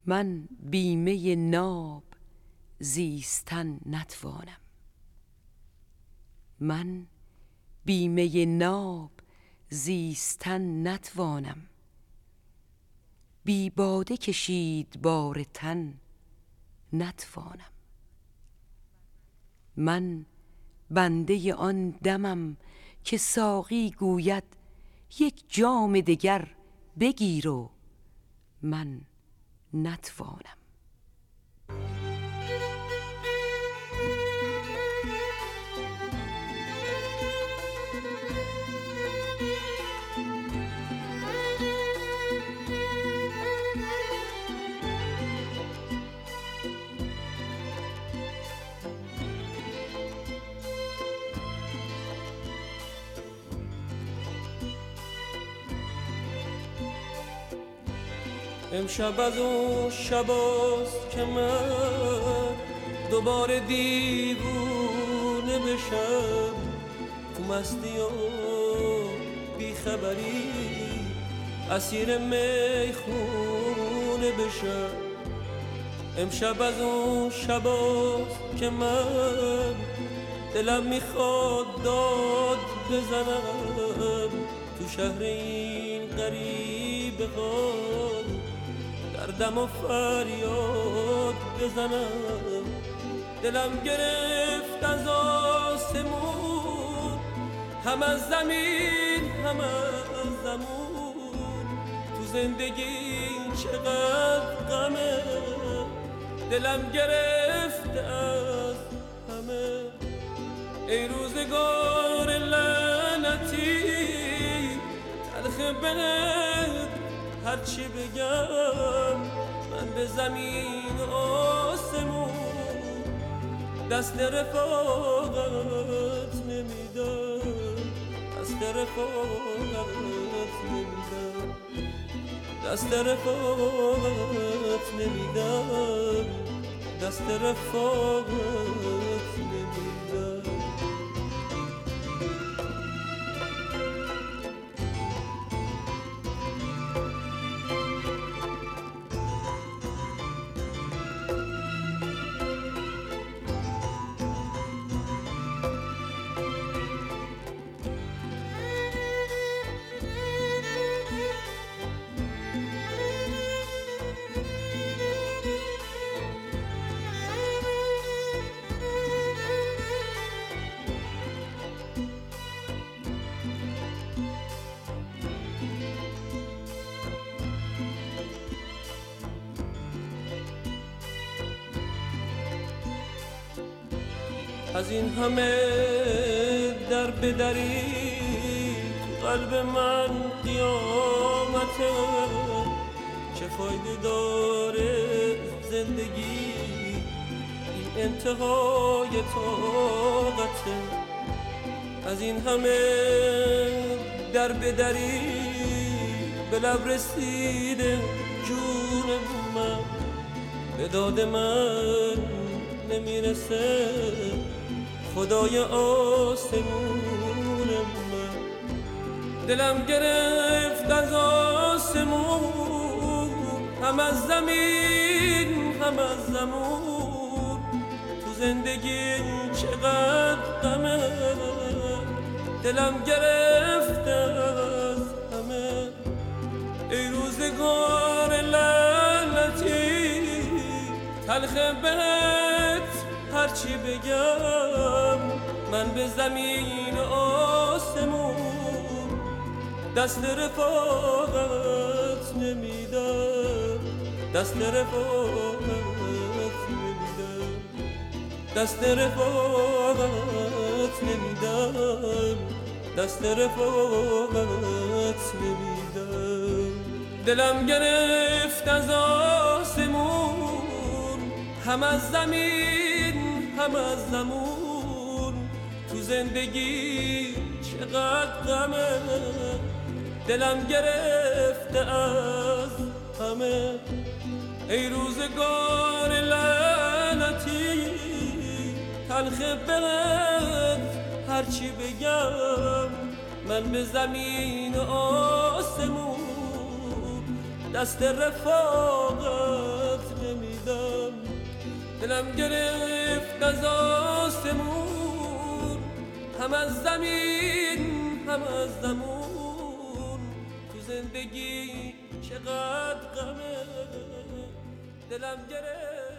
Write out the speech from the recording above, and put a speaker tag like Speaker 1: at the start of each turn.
Speaker 1: من بیمه ناب زیستن نتوانم. من بیمه ناب زیستن نتوانم. بی باده کشید بار تن نتوانم. من بنده آن دمم که ساقی گوید یک جام دگر بگیر و من نتوانم.
Speaker 2: امشب از اون شباست که من دوباره دیوونه بشم، تو مستی و بیخبری اسیر میخونه بشم. امشب از اون شباست که من دلم میخواد داد بزنم تو شهر این غریب غار، دردم و فریاد بزنم. دلم گرفت از آسمون، هم از زمین هم از زمون، تو زندگی چقدر غمه. دلم گرفت از همه. ای روزگار لعنتی تلخ بهت هرچی بگم، من به زمین و آسمون دست رفاقت نمیدم، دست رفاقت نمیدم، دست رفاقت نمیدم، دست رفاقت نمیدم. از این همه در بدری تو قلب من قیامته، چه فایده داره زندگی این انتهای طاقته. از این همه در بدری به لب رسیده جون من، به داد من نمیرسه خدای آسمون من. دلم گرفت از آسمون، هم از زمین هم از زمون، تو زندگی چقدر غمه. دلم گرفت از همه. ای روزگار لعنتی تلخ بهت هرچی بگم، من به زمین و آسمون دست رفاقت نمیدم، دست رفاقت نمیدم، دست رفاقت نمیدم، دست رفاقت نمیدم. دلم گرفت از آسمون، هم از زمین هم از زمون، تو زندگی چقدر غمه. دلم گرفته از همه. ای روزگار لعنتی تلخ بهت هرچی بگم، من به زمین و آسمون دست رفاقت دلم گرفت از آسمون، هم از زمین هم از زمون. تو زندگی چقدر غمه، دلم گرفت